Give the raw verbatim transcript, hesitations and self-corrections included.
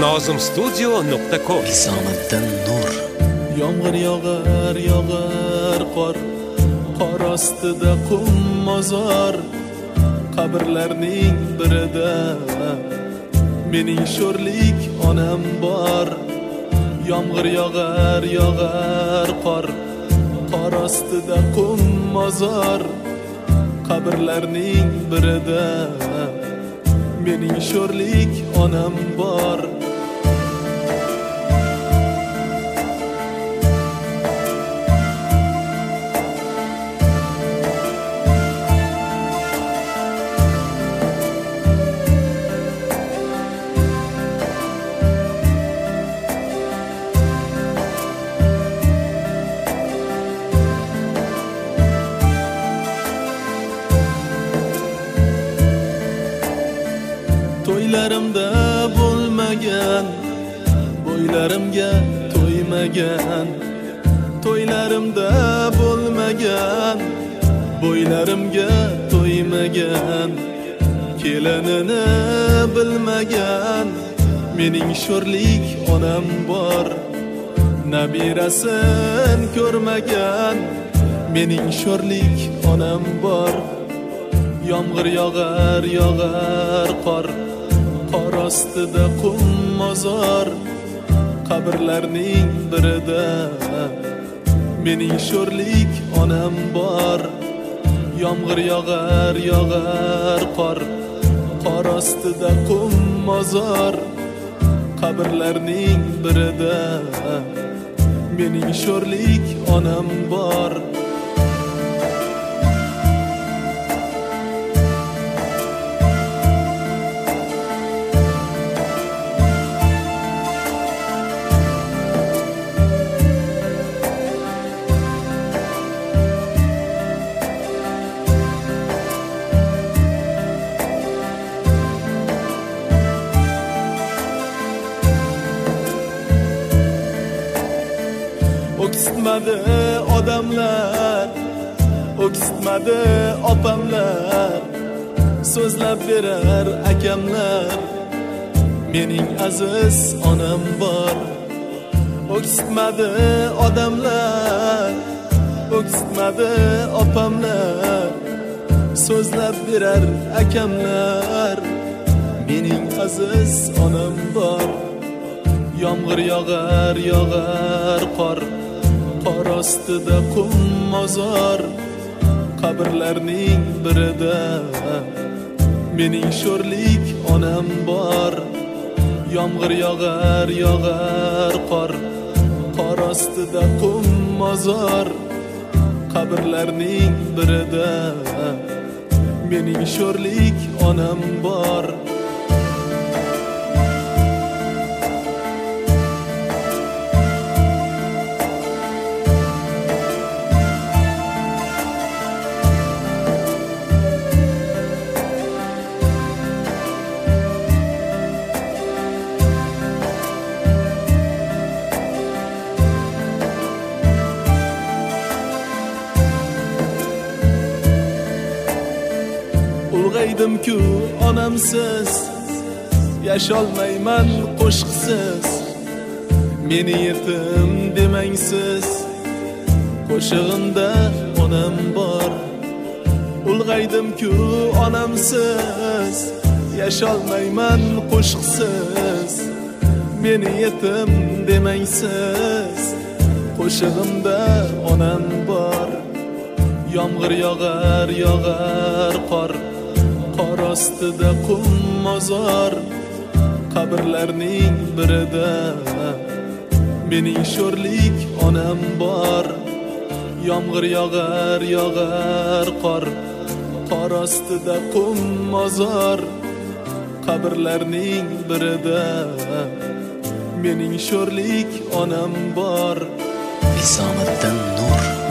nozim studio nuqta com. Nizomiddin Nur. Yomg'ir yog'ar, yog'ar qor, qor ostida qum mozor, qabrlarning birida mening sho'rlik onam bor. Yomg'ir yog'ar, yog'ar qor, qor ostida qum mozor, qabrlarning birida mening sho'rlik onam bor. To'ylarimda bo'lmagan, bo'ylarimga to'ymagan. To'ylarimda bo'lmagan, bo'ylarimga to'ymagan. Kelinini bilmagan mening sho'rlik onam bor. Nabirasin ko'rmagan mening sho'rlik onam bor. Yomg'ir yog'ar, yog'ar qor, qor ostida qum mozor, qabrlarning birida mening sho'rlik onam bor. Yomg'ir yog'ar, yog'ar qor, qor ostida qum mozor, qabrlarning birida mening sho'rlik onam bor. O'ksitmadi odamlar, o'ksitmadi opamlar, so'zlab berar akamlar mening aziz onam bor. O'ksitmadi odamlar, o'ksitmadi opamlar, so'zlab berar akamlar mening aziz onam bor. Yomg'ir yog'ar, yog'ar qor, qor ostida qum mozor, qabrlarning birida mening sho'rlik onam bor. Yomg'ir yog'ar, yog'ar qor, qor ostida qum mozor, qabrlarning birida mening sho'rlik onam bor. Ulg'aydim-ku onamsiz, yasholmayman qo'shiqsiz. Meni yetim demangsiz, qo'shig'imda onam bor. Ulg'aydim-ku onamsiz, yasholmayman qo'shiqsiz. Meni yetim demangsiz, qo'shig'imda onam bor. Yomg'ir yog'ar, yog'ar qor, qor ostida qum mozor, qabrlarning birida mening sho'rlik onam bor. Yomg'ir yog'ar, yog'ar qor, qor ostida qum mozor, qabrlarning birida mening sho'rlik onam bor. Nizomiddin Nur.